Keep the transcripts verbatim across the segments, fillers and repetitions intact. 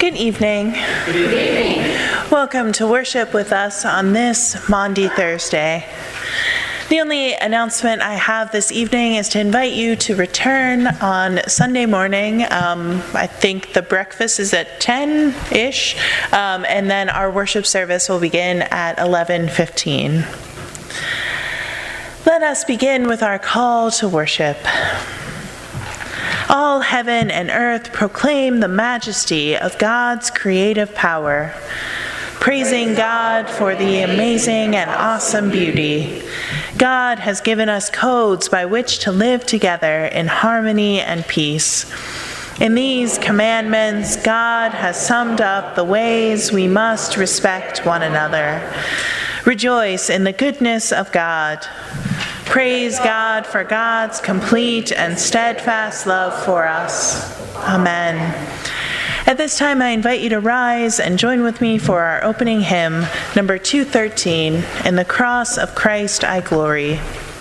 Good evening. Good evening. Welcome to worship with us on this Maundy Thursday. The only announcement I have this evening is to invite you to return on Sunday morning. Um, I think the breakfast is at ten-ish, um, and then our worship service will begin at eleven fifteen. Let us begin with our call to worship. All heaven and earth proclaim the majesty of God's creative power, praising God for the amazing and awesome beauty. God has given us codes by which to live together in harmony and peace. In these commandments, God has summed up the ways we must respect one another. Rejoice in the goodness of God. Praise God for God's complete and steadfast love for us. Amen. At this time, I invite you to rise and join with me for our opening hymn, number two thirteen, In the Cross of Christ I Glory.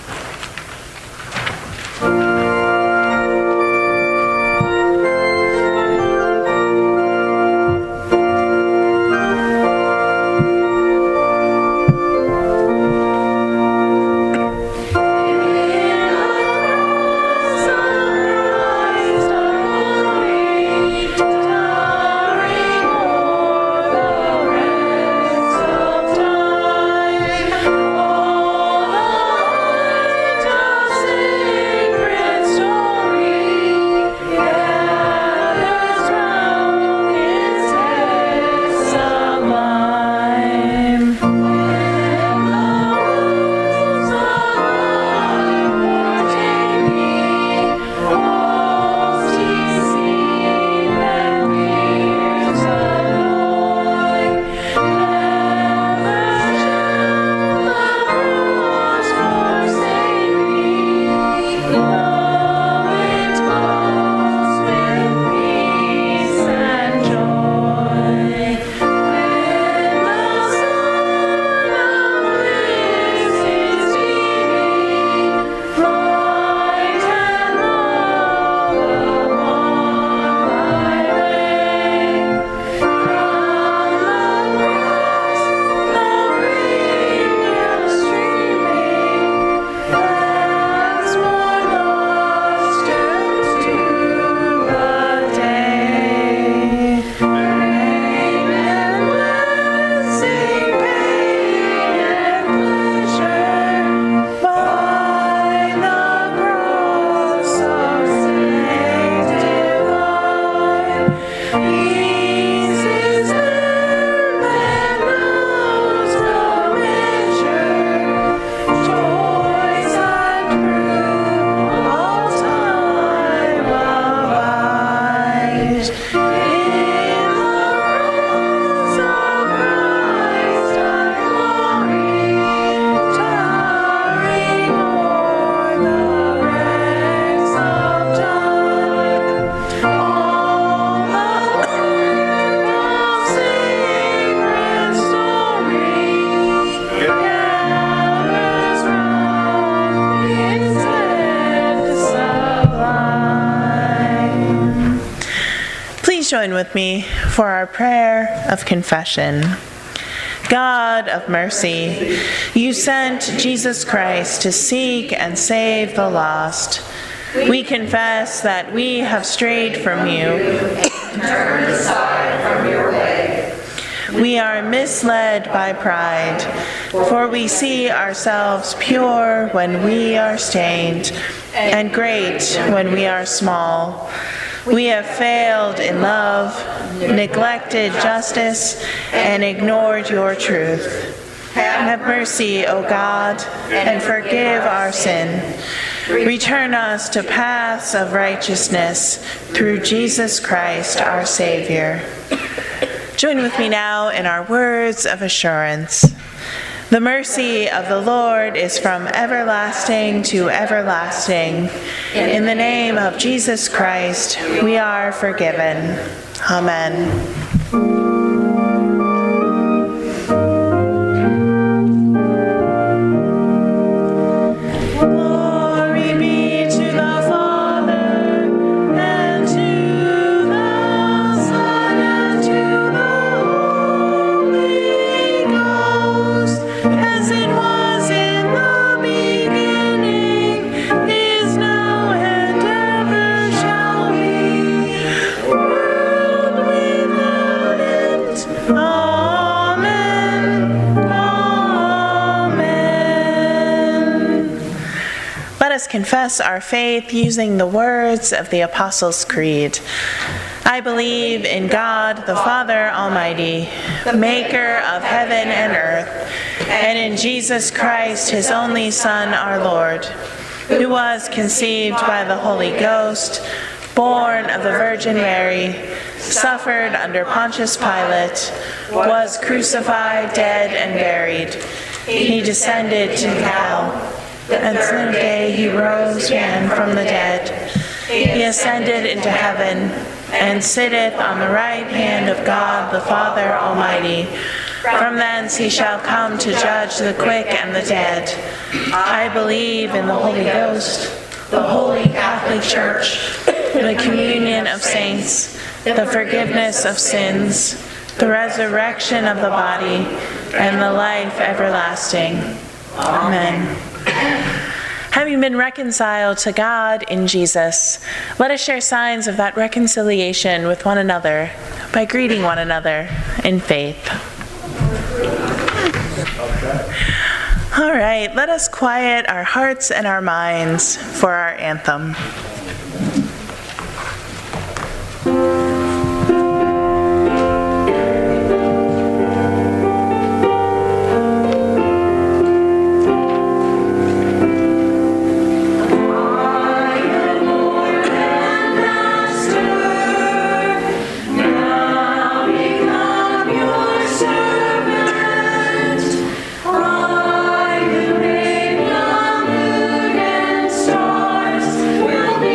Join with me for our prayer of confession. God of mercy, you sent Jesus Christ to seek and save the lost. We confess that we have strayed from you and turned aside from your way. We are misled by pride, for we see ourselves pure when we are stained, and great when we are small. We have failed in love, neglected justice, and ignored your truth. Have mercy, O God, and forgive our sin. Return us to paths of righteousness through Jesus Christ, our Savior. Join with me now in our words of assurance. The mercy of the Lord is from everlasting to everlasting. In the name of Jesus Christ, we are forgiven. Amen. To confess our faith using the words of the Apostles' Creed. I believe in God, the Father Almighty, the maker of heaven and earth, and in Jesus Christ, his only Son, our Lord, who was conceived by the Holy Ghost, born of the Virgin Mary, suffered under Pontius Pilate, was crucified, dead, and buried. He descended to hell. And the third day he rose again from the dead. He ascended into heaven, and sitteth on the right hand of God the Father Almighty. From thence he shall come to judge the quick and the dead. I believe in the Holy Ghost, the Holy Catholic Church, the communion of saints, the forgiveness of sins, the resurrection of the body, and the life everlasting. Amen. Having been reconciled to God in Jesus, let us share signs of that reconciliation with one another by greeting one another in faith. All right, let us quiet our hearts and our minds for our anthem. Will be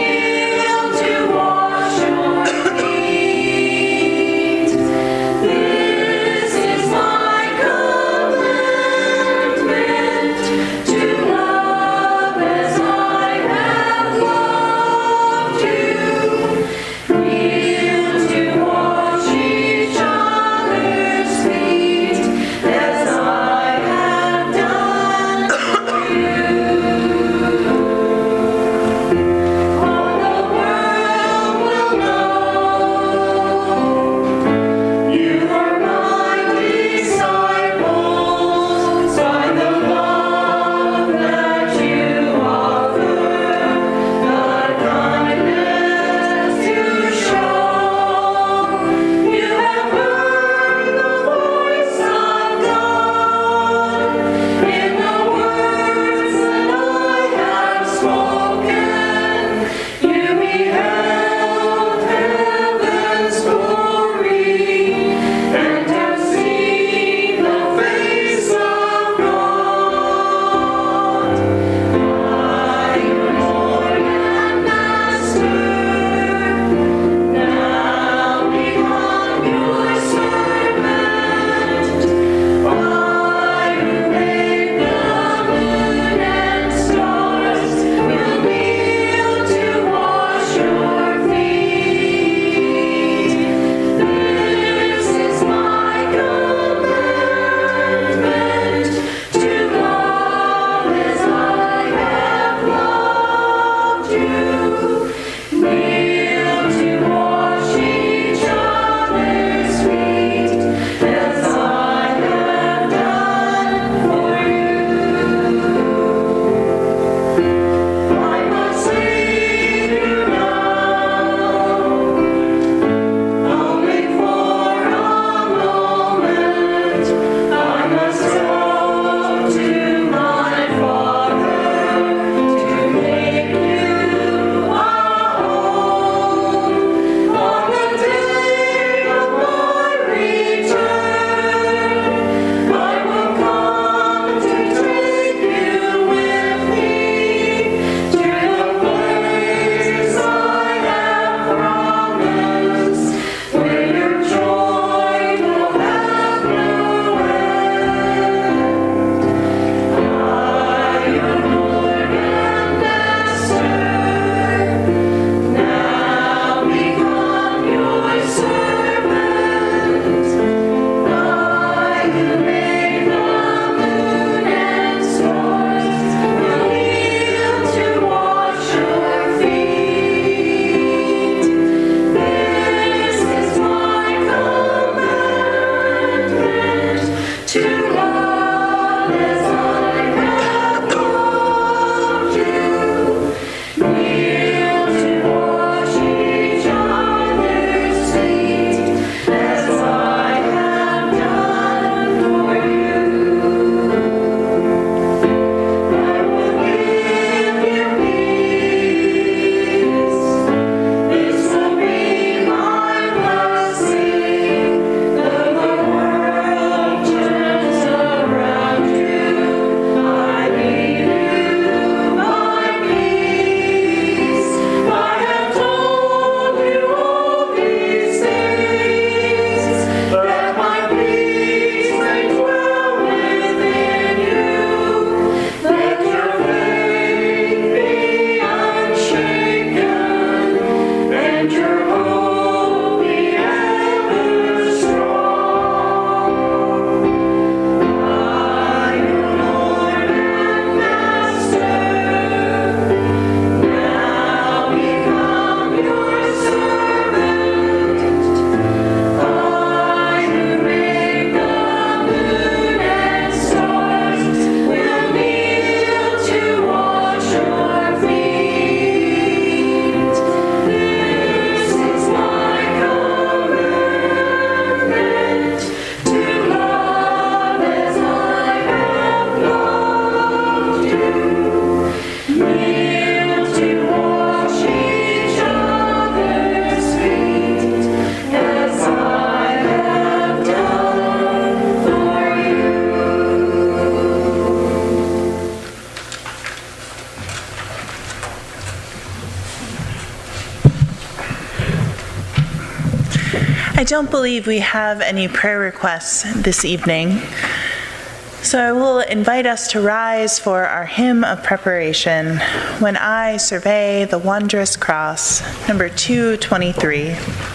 don't believe we have any prayer requests this evening, so I will invite us to rise for our hymn of preparation, When I Survey the Wondrous Cross, number two twenty-three.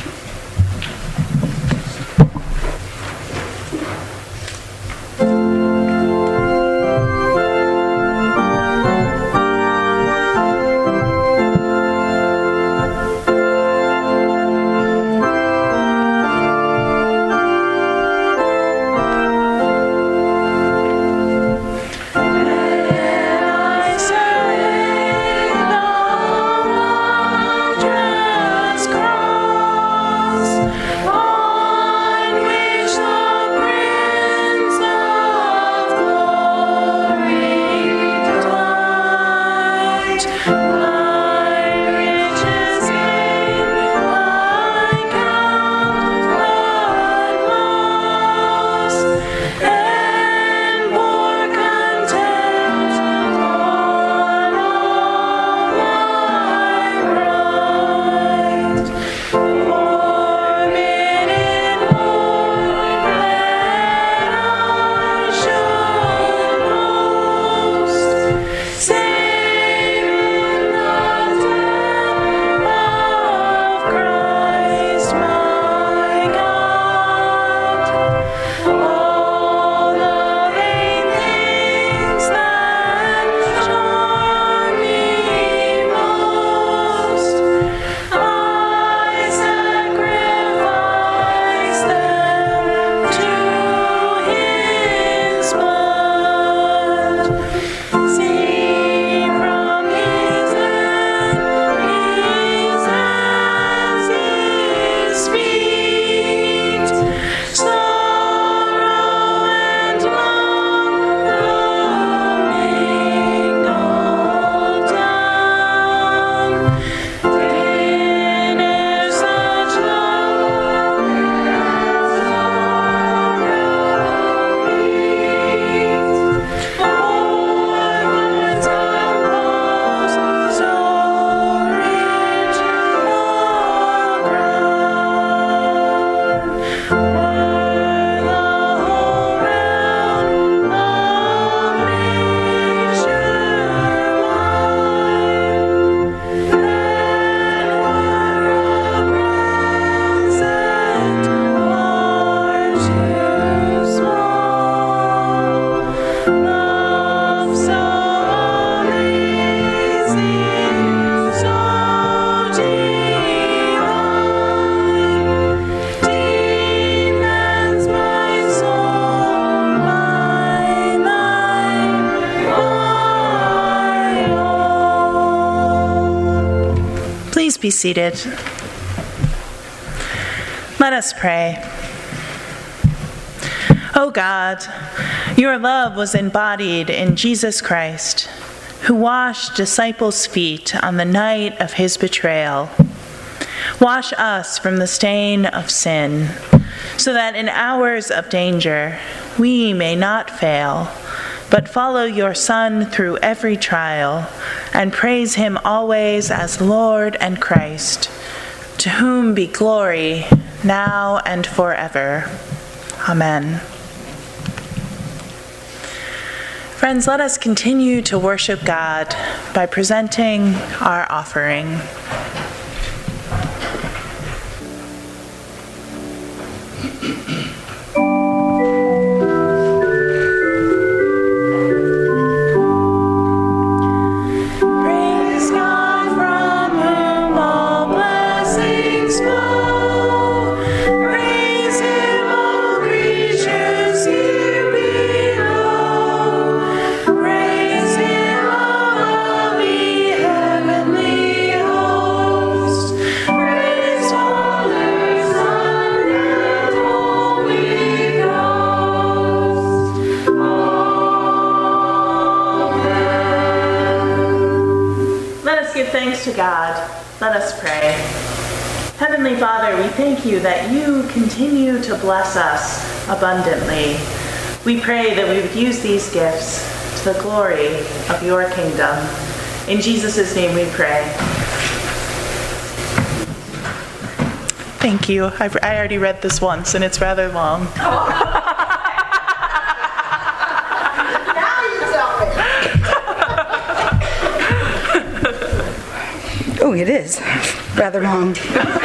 Be seated. Let us pray. O God, your love was embodied in Jesus Christ, who washed disciples' feet on the night of his betrayal. Wash us from the stain of sin, so that in hours of danger we may not fail, but follow your Son through every trial, and praise him always as Lord and Christ, to whom be glory now and forever. Amen. Friends, let us continue to worship God by presenting our offering. To God, let us pray. Heavenly Father, we thank you that you continue to bless us abundantly. We pray that we would use these gifts to the glory of your kingdom. In Jesus' name we pray. Thank you. I've, I already read this once, and it's rather long. Now you tell me. Oh, it is rather long.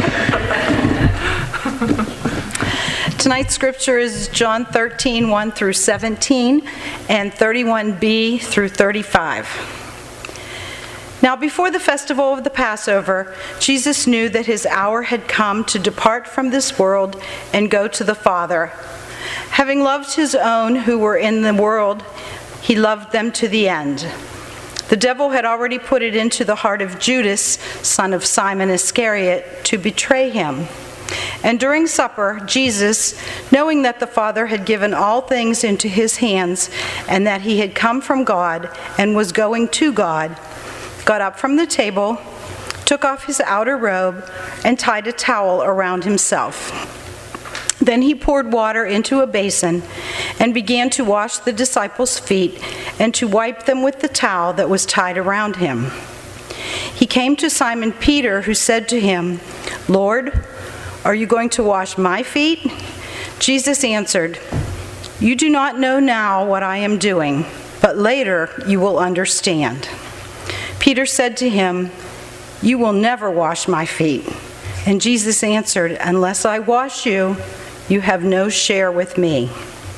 Tonight's scripture is John thirteen, one through seventeen, and thirty-one b through thirty-five. Now, before the festival of the Passover, Jesus knew that his hour had come to depart from this world and go to the Father. Having loved his own who were in the world, he loved them to the end. The devil had already put it into the heart of Judas, son of Simon Iscariot, to betray him. And during supper, Jesus, knowing that the Father had given all things into his hands, and that he had come from God and was going to God, got up from the table, took off his outer robe, and tied a towel around himself. Then he poured water into a basin and began to wash the disciples' feet and to wipe them with the towel that was tied around him. He came to Simon Peter, who said to him, "Lord, are you going to wash my feet?" Jesus answered, "You do not know now what I am doing, but later you will understand." Peter said to him, "You will never wash my feet." And Jesus answered, "Unless I wash you, you have no share with me."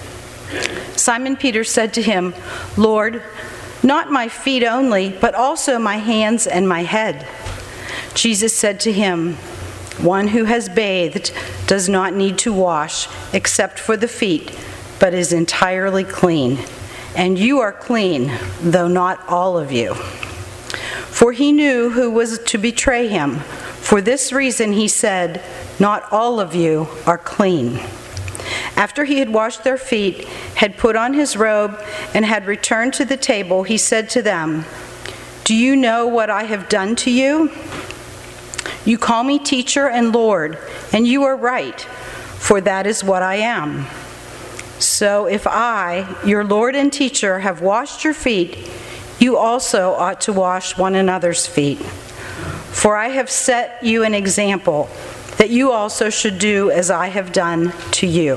Simon Peter said to him, "Lord, not my feet only, but also my hands and my head." Jesus said to him, "One who has bathed does not need to wash except for the feet, but is entirely clean. And you are clean, though not all of you." For he knew who was to betray him. For this reason he said, "Not all of you are clean." After he had washed their feet, had put on his robe, and had returned to the table, he said to them, "Do you know what I have done to you? You call me teacher and Lord, and you are right, for that is what I am. So if I, your Lord and teacher, have washed your feet, you also ought to wash one another's feet. For I have set you an example, that you also should do as I have done to you.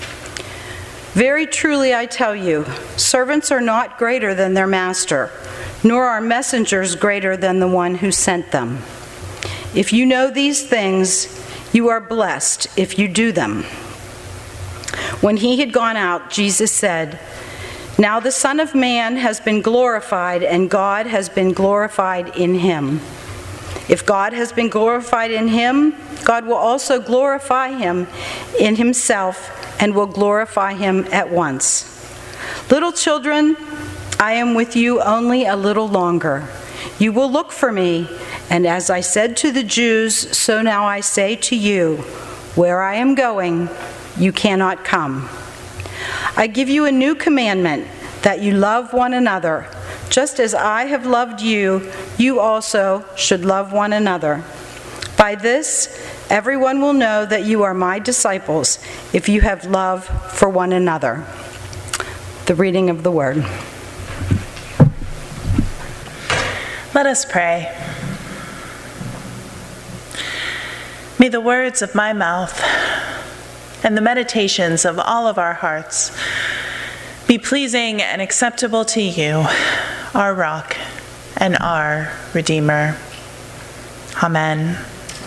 Very truly I tell you, servants are not greater than their master, nor are messengers greater than the one who sent them. If you know these things, you are blessed if you do them." When he had gone out, Jesus said, "Now the Son of Man has been glorified, and God has been glorified in him. If God has been glorified in him, God will also glorify him in himself and will glorify him at once. Little children, I am with you only a little longer. You will look for me, and as I said to the Jews, so now I say to you, where I am going, you cannot come. I give you a new commandment, that you love one another. Just as I have loved you, you also should love one another. By this, everyone will know that you are my disciples, if you have love for one another." The reading of the word. Let us pray. May the words of my mouth and the meditations of all of our hearts be pleasing and acceptable to you, our rock and our Redeemer. Amen.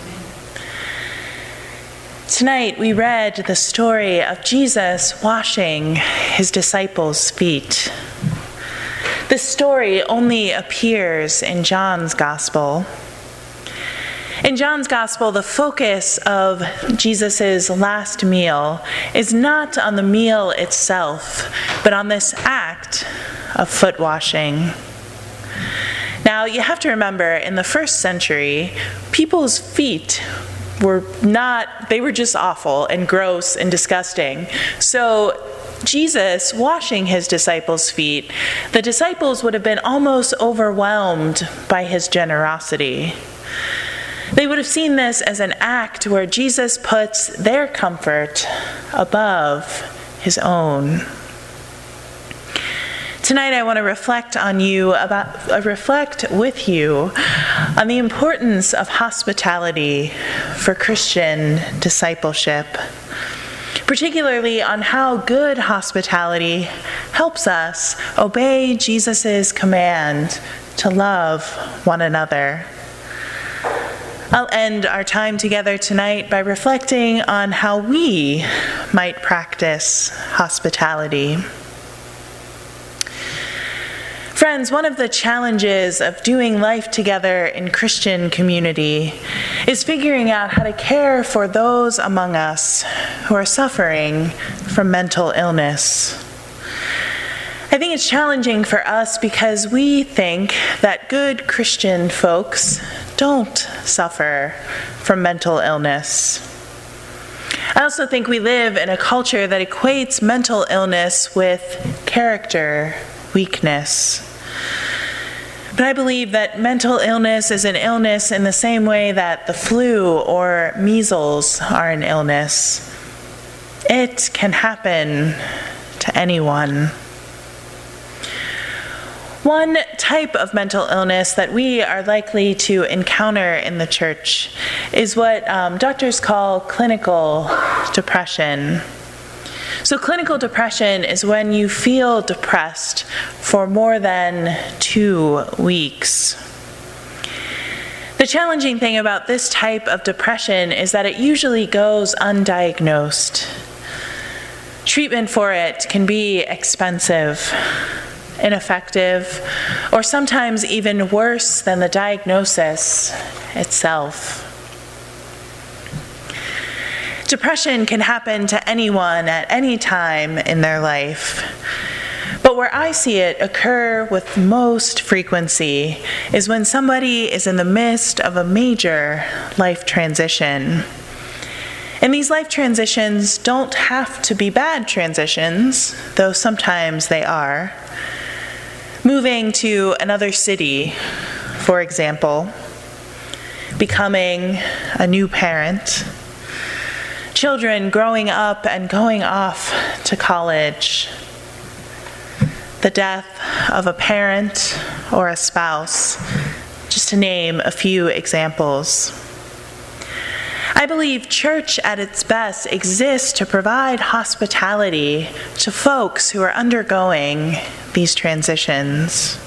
Tonight we read the story of Jesus washing his disciples' feet. This story only appears in John's Gospel. In John's Gospel, the focus of Jesus' last meal is not on the meal itself, but on this act of foot washing. Now, you have to remember, in the first century, people's feet were not, they were just awful and gross and disgusting. So Jesus washing his disciples' feet, the disciples would have been almost overwhelmed by his generosity. They would have seen this as an act where Jesus puts their comfort above his own. Tonight I want to reflect on you about uh, reflect with you on the importance of hospitality for Christian discipleship, particularly on how good hospitality helps us obey Jesus' command to love one another. I'll end our time together tonight by reflecting on how we might practice hospitality. Friends, one of the challenges of doing life together in Christian community is figuring out how to care for those among us who are suffering from mental illness. I think it's challenging for us because we think that good Christian folks don't suffer from mental illness. I also think we live in a culture that equates mental illness with character weakness. But I believe that mental illness is an illness in the same way that the flu or measles are an illness. It can happen to anyone. One type of mental illness that we are likely to encounter in the church is what um, doctors call clinical depression. So clinical depression is when you feel depressed for more than two weeks. The challenging thing about this type of depression is that it usually goes undiagnosed. Treatment for it can be expensive, ineffective, or sometimes even worse than the diagnosis itself. Depression can happen to anyone at any time in their life. But where I see it occur with most frequency is when somebody is in the midst of a major life transition. And these life transitions don't have to be bad transitions, though sometimes they are. Moving to another city, for example, becoming a new parent, children growing up and going off to college, the death of a parent or a spouse, just to name a few examples. I believe church at its best exists to provide hospitality to folks who are undergoing these transitions.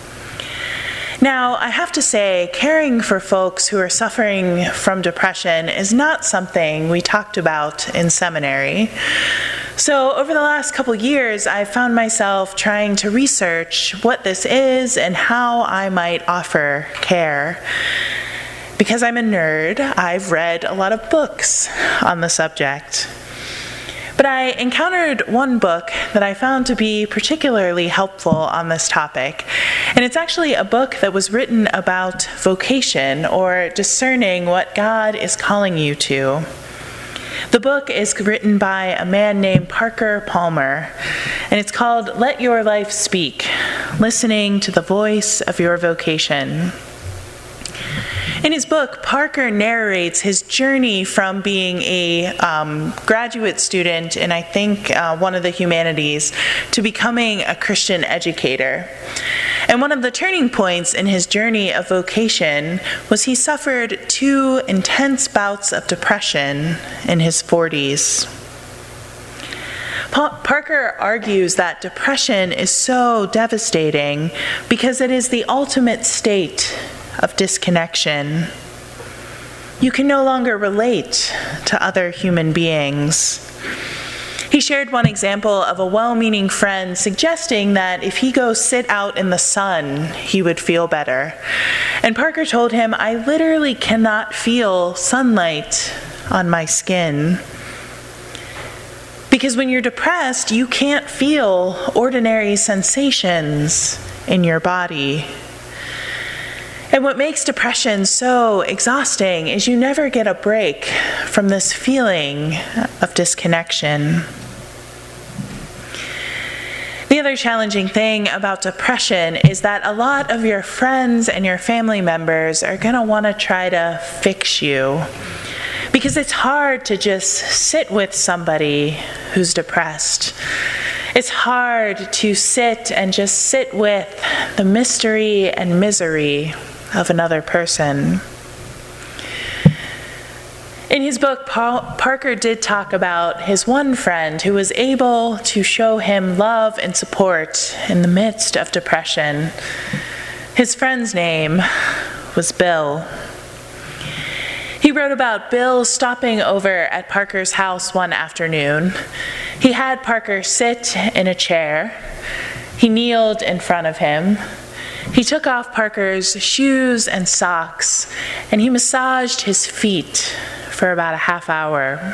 Now, I have to say, caring for folks who are suffering from depression is not something we talked about in seminary. So over the last couple years, I've found myself trying to research what this is and how I might offer care. Because I'm a nerd, I've read a lot of books on the subject. But I encountered one book that I found to be particularly helpful on this topic. And it's actually a book that was written about vocation, or discerning what God is calling you to. The book is written by a man named Parker Palmer, and it's called Let Your Life Speak, Listening to the Voice of Your Vocation. In his book, Parker narrates his journey from being a um, graduate student in, I think, uh, one of the humanities to becoming a Christian educator. And one of the turning points in his journey of vocation was he suffered two intense bouts of depression in his forties. Pa- Parker argues that depression is so devastating because it is the ultimate state of disconnection. You can no longer relate to other human beings. He shared one example of a well-meaning friend suggesting that if he goes sit out in the sun, he would feel better. And Parker told him, "I literally cannot feel sunlight on my skin." Because when you're depressed, you can't feel ordinary sensations in your body. And what makes depression so exhausting is you never get a break from this feeling of disconnection. The other challenging thing about depression is that a lot of your friends and your family members are going to want to try to fix you. Because it's hard to just sit with somebody who's depressed. It's hard to sit and just sit with the mystery and misery of another person. In his book, Paul, Parker did talk about his one friend who was able to show him love and support in the midst of depression. His friend's name was Bill. He wrote about Bill stopping over at Parker's house one afternoon. He had Parker sit in a chair. He kneeled in front of him. He took off Parker's shoes and socks, and he massaged his feet for about a half hour.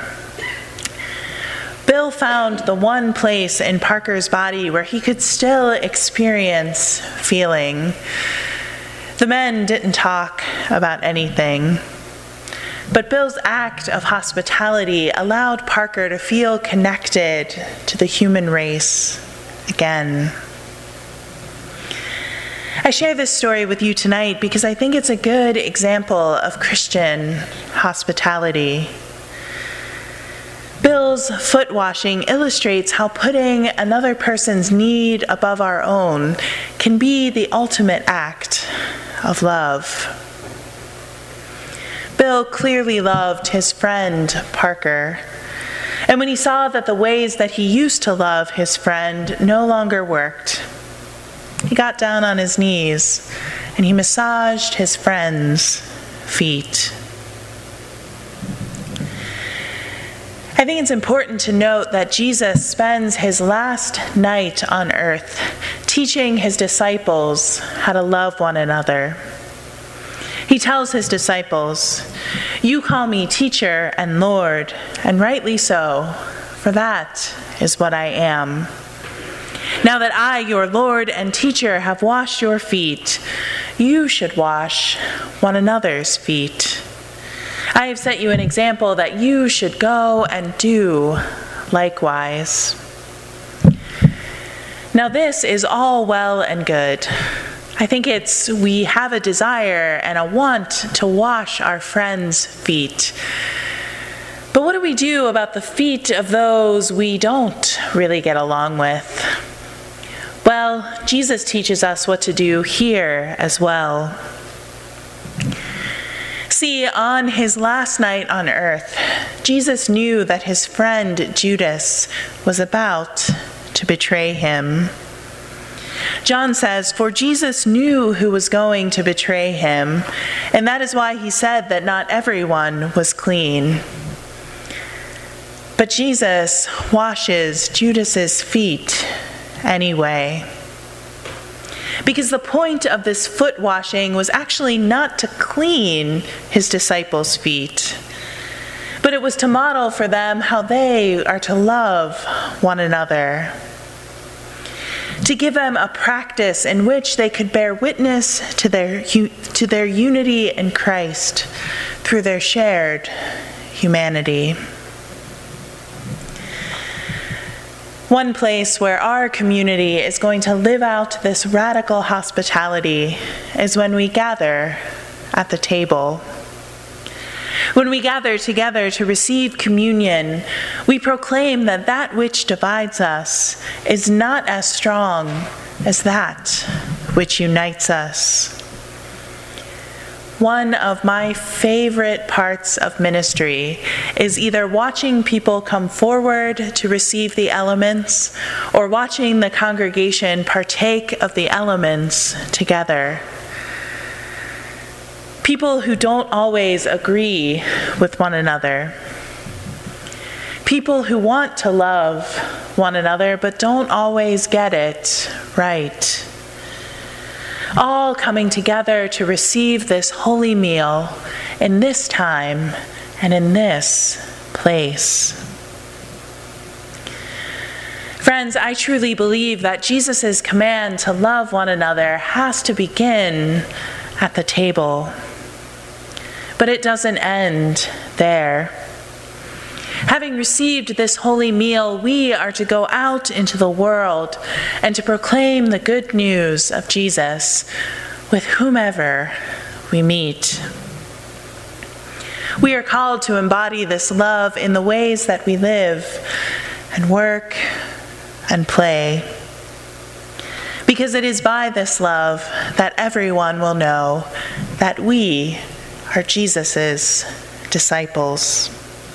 Bill found the one place in Parker's body where he could still experience feeling. The men didn't talk about anything, but Bill's act of hospitality allowed Parker to feel connected to the human race again. I share this story with you tonight because I think it's a good example of Christian hospitality. Bill's foot washing illustrates how putting another person's need above our own can be the ultimate act of love. Bill clearly loved his friend Parker, and when he saw that the ways that he used to love his friend no longer worked, he got down on his knees and he massaged his friend's feet. I think it's important to note that Jesus spends his last night on earth teaching his disciples how to love one another. He tells his disciples, "You call me teacher and Lord, and rightly so, for that is what I am. Now that I, your Lord and teacher, have washed your feet, you should wash one another's feet. I have set you an example that you should go and do likewise." Now this is all well and good. I think it's we have a desire and a want to wash our friends' feet. But what do we do about the feet of those we don't really get along with? Well, Jesus teaches us what to do here as well. See, on his last night on earth, Jesus knew that his friend Judas was about to betray him. John says, "For Jesus knew who was going to betray him, and that is why he said that not everyone was clean." But Jesus washes Judas's feet anyway. Because the point of this foot washing was actually not to clean his disciples' feet, but it was to model for them how they are to love one another, to give them a practice in which they could bear witness to their, to their unity in Christ through their shared humanity. One place where our community is going to live out this radical hospitality is when we gather at the table. When we gather together to receive communion, we proclaim that that which divides us is not as strong as that which unites us. One of my favorite parts of ministry is either watching people come forward to receive the elements or watching the congregation partake of the elements together. People who don't always agree with one another. People who want to love one another but don't always get it right. All coming together to receive this holy meal in this time and in this place. Friends, I truly believe that Jesus' command to love one another has to begin at the table. But it doesn't end there. Having received this holy meal, we are to go out into the world and to proclaim the good news of Jesus with whomever we meet. We are called to embody this love in the ways that we live and work and play. Because it is by this love that everyone will know that we are Jesus' disciples.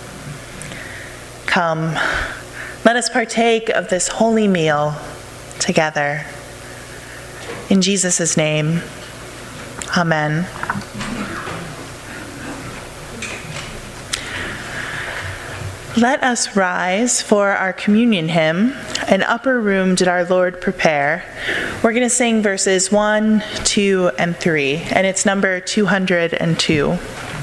Come, let us partake of this holy meal together. In Jesus' name, amen. Let us rise for our communion hymn, An Upper Room Did Our Lord Prepare. We're going to sing verses one, two, and three, and it's number two hundred two.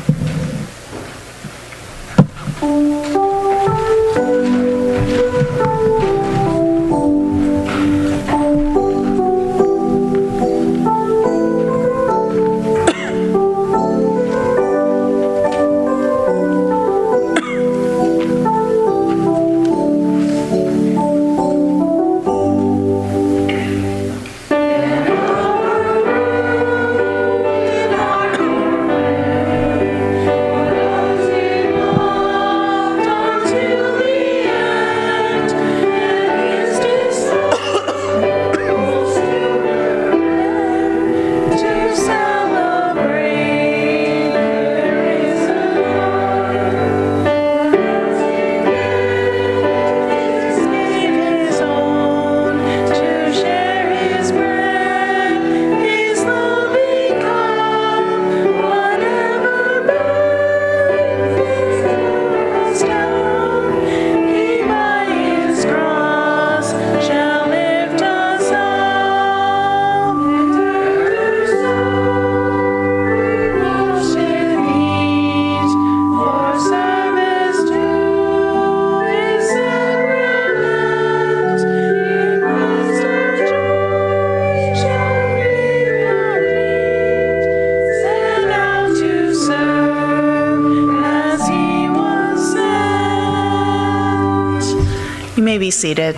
You may be seated.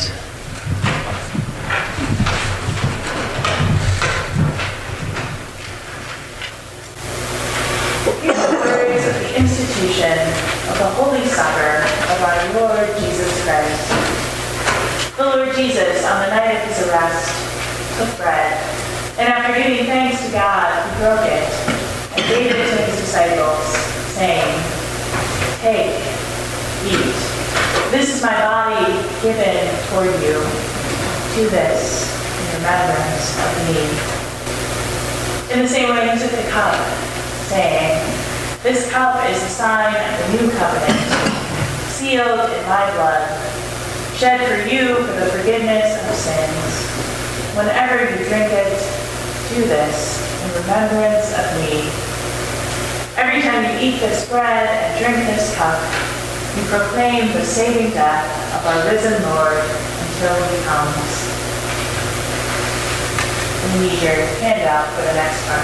The words of the institution of the Holy Supper of our Lord Jesus Christ. The Lord Jesus, on the night of his arrest, took bread, and after giving thanks to God, he broke it and gave it to his disciples, saying, "Take, eat. This is my body given for you. Do this in remembrance of me." In the same way, he took the cup, saying, "This cup is a sign of the new covenant, sealed in my blood, shed for you for the forgiveness of sins. Whenever you drink it, do this in remembrance of me. Every time you eat this bread and drink this cup, you proclaim the saving death of our risen Lord until he comes." And you need your handout for the next part.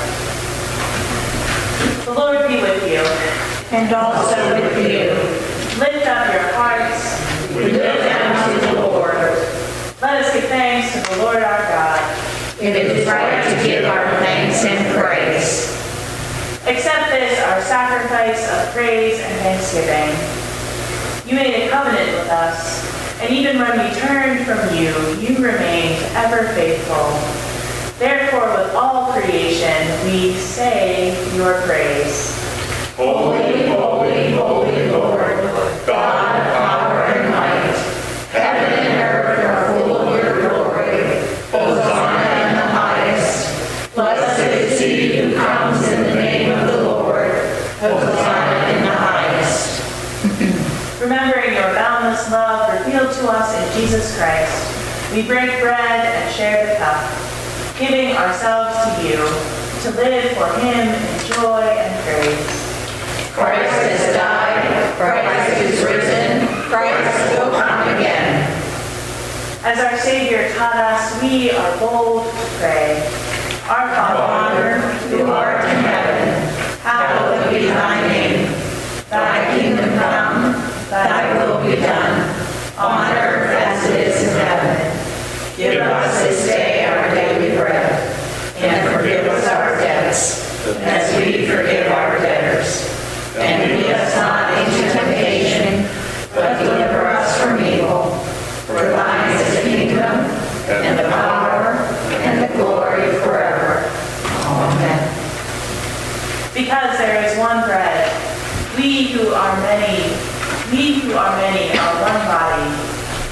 The Lord be with you. And also with you. Lift up your hearts. We lift them to the Lord. Let us give thanks to the Lord our God. It is right to give our thanks and praise. Accept this, our sacrifice of praise and thanksgiving. You made a covenant with us, and even when we turned from you, you remained ever faithful. Therefore, with all creation, we say your praise. Holy, holy, holy Lord, God of power and might. Heaven and earth are full of your glory. Hosanna in the highest. Blessed is he who comes in the name of the Lord. Hosanna in the highest. Remembering your boundless love revealed to us in Jesus Christ, we break bread and share the cup, giving ourselves to you, to live for him in joy and praise. Christ has died, Christ is risen, Christ will come again. As our Savior taught us, we are bold to pray. Our Father, who art in heaven, hallowed be thy name. Thy kingdom come, thy will be done, on earth as it is in heaven. Give us this day our daily bread, and forgive us our debts, as we forgive our debtors. And lead us not into temptation, but deliver us from evil. For thine is the kingdom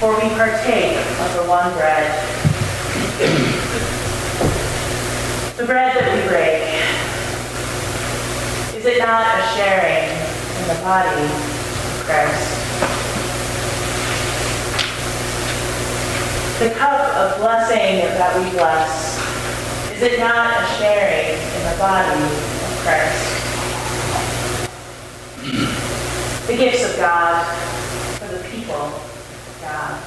before we partake of the one bread. The bread that we break, is it not a sharing in the body of Christ? The cup of blessing that we bless, is it not a sharing in the body of Christ? The gifts of God for the people of God.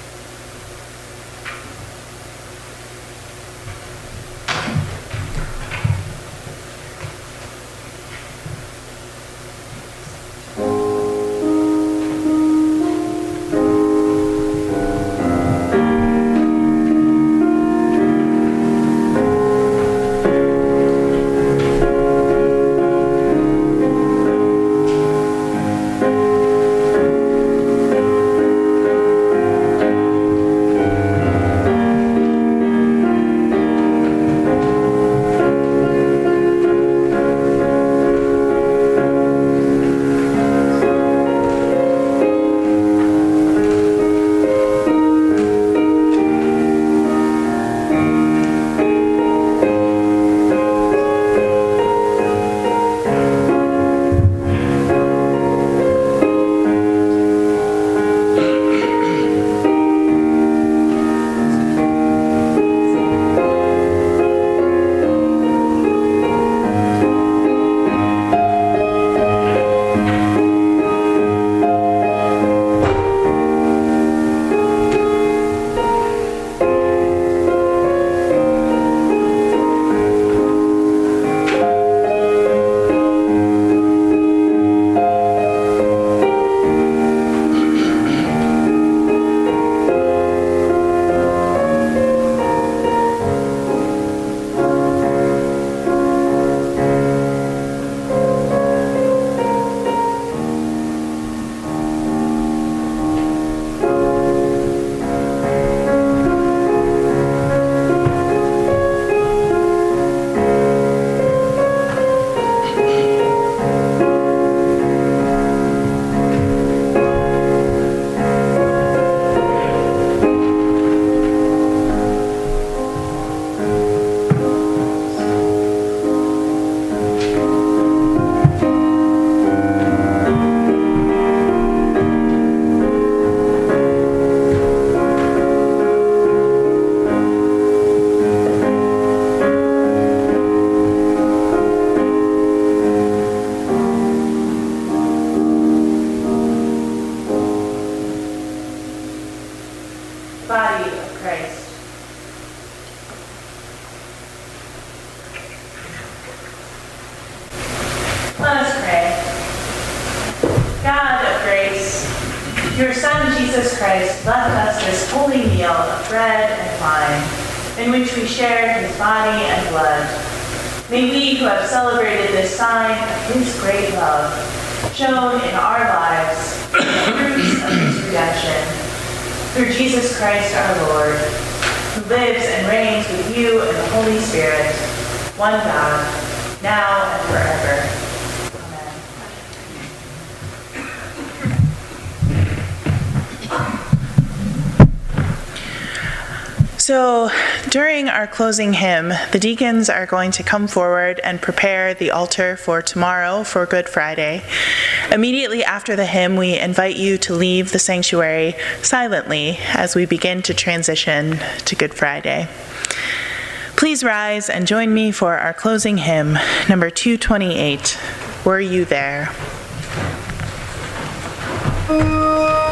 Body of Christ. Let us pray. God of grace, your Son Jesus Christ left us this holy meal of bread and wine, in which we share his body and blood. May we who have celebrated this sign of his great love, shown in our lives the fruits of his redemption, through Jesus Christ our Lord, who lives and reigns with you in the Holy Spirit, one God, now and forever. So during our closing hymn, the deacons are going to come forward and prepare the altar for tomorrow for Good Friday. Immediately after the hymn, we invite you to leave the sanctuary silently as we begin to transition to Good Friday. Please rise and join me for our closing hymn, number two twenty-eight, Were You There?